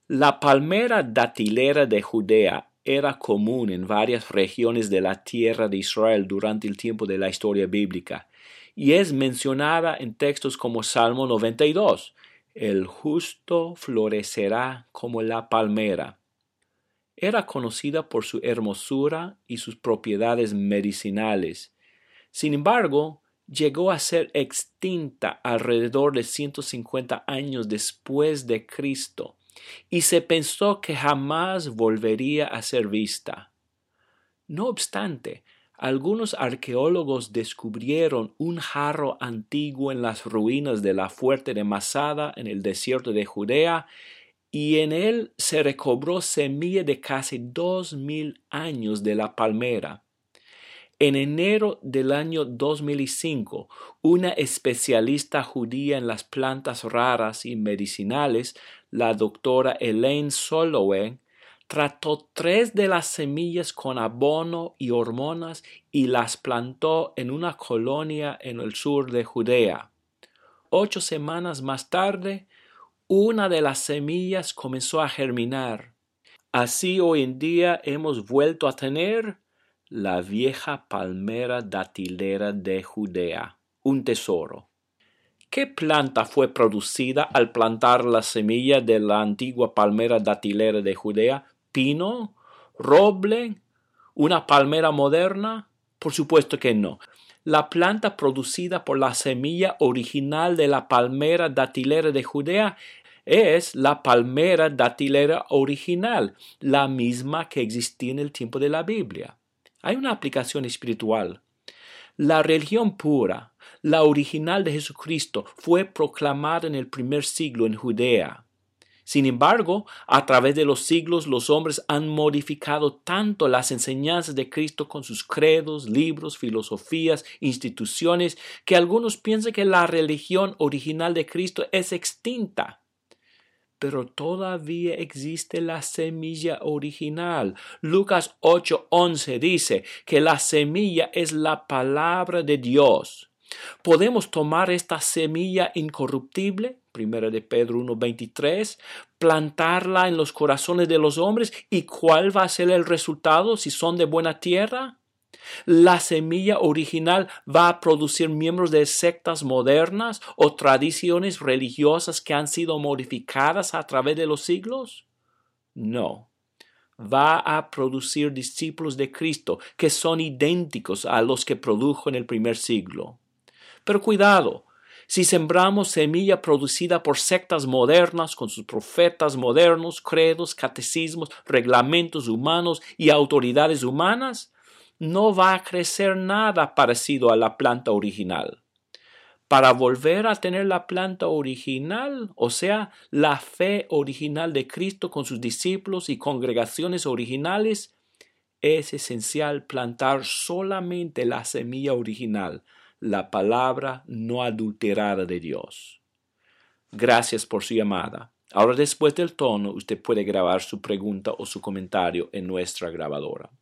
La palmera datilera de Judea era común en varias regiones de la tierra de Israel durante el tiempo de la historia bíblica, y es mencionada en textos como Salmo 92. El justo florecerá como la palmera. Era conocida por su hermosura y sus propiedades medicinales. Sin embargo, llegó a ser extinta alrededor de 150 años después de Cristo, y se pensó que jamás volvería a ser vista. No obstante, algunos arqueólogos descubrieron un jarro antiguo en las ruinas de la fuerte de Masada en el desierto de Judea, y en él se recobró semilla de casi 2000 años de la palmera. En enero del año 2005, una especialista judía en las plantas raras y medicinales, la doctora Elaine Soloway, trató 3 de las semillas con abono y hormonas y las plantó en una colonia en el sur de Judea. 8 semanas más tarde, una de las semillas comenzó a germinar. Así hoy en día hemos vuelto a tener la vieja palmera datilera de Judea, un tesoro. ¿Qué planta fue producida al plantar la semilla de la antigua palmera datilera de Judea? ¿Pino? ¿Roble? ¿Una palmera moderna? Por supuesto que no. La planta producida por la semilla original de la palmera datilera de Judea es la palmera datilera original, la misma que existía en el tiempo de la Biblia. Hay una aplicación espiritual. La religión pura, la original de Jesucristo, fue proclamada en el primer siglo en Judea. Sin embargo, a través de los siglos los hombres han modificado tanto las enseñanzas de Cristo con sus credos, libros, filosofías, instituciones, que algunos piensan que la religión original de Cristo es extinta. Pero todavía existe la semilla original. Lucas 8:11 dice que la semilla es la palabra de Dios. ¿Podemos tomar esta semilla incorruptible? 1 de Pedro 1:23, plantarla en los corazones de los hombres. ¿Y cuál va a ser el resultado si son de buena tierra? ¿La semilla original va a producir miembros de sectas modernas o tradiciones religiosas que han sido modificadas a través de los siglos? No. Va a producir discípulos de Cristo que son idénticos a los que produjo en el primer siglo. Pero cuidado, si sembramos semilla producida por sectas modernas con sus profetas modernos, credos, catecismos, reglamentos humanos y autoridades humanas, no va a crecer nada parecido a la planta original. Para volver a tener la planta original, o sea, la fe original de Cristo con sus discípulos y congregaciones originales, es esencial plantar solamente la semilla original, la palabra no adulterada de Dios. Gracias por su llamada. Ahora, después del tono, usted puede grabar su pregunta o su comentario en nuestra grabadora.